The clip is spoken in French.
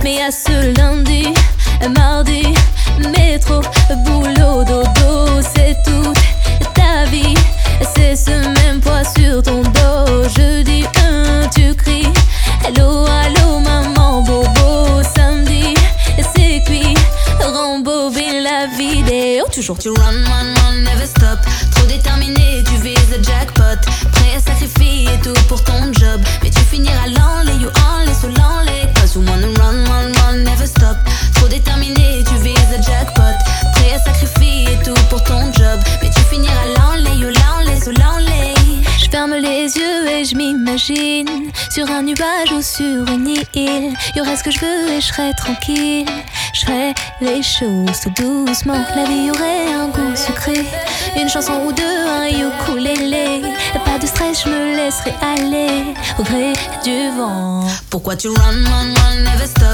Mais à ce lundi, mardi, métro, boulot, dodo, c'est toute ta vie. C'est ce même poids sur ton dos. Jeudi, tu cries hello, allô, maman, bobo. Samedi, c'est cuit, rembobine la vidéo. Toujours tu run, never stop. Trop déterminé, tu vises le jackpot. Prêt à sacrifier tout pour ton job. Mais tu finiras l'enlay, you enlay, sous l'enlay. Cause you wanna run, never stop. Trop déterminé, tu vises le jackpot. Prêt à sacrifier tout pour ton job. Mais tu finiras l'enlay, you l'enlay, sous l'enlay. Je ferme les yeux et je m'imagine sur un nuage ou sur une île. Y'aurait ce que je veux et je serais tranquille. Je ferais les choses tout doucement. La vie aurait un goût sucré. Une chanson ou deux, un ukulélé. Pas de stress, je me laisserai aller au gré du vent. Pourquoi tu run, never stop.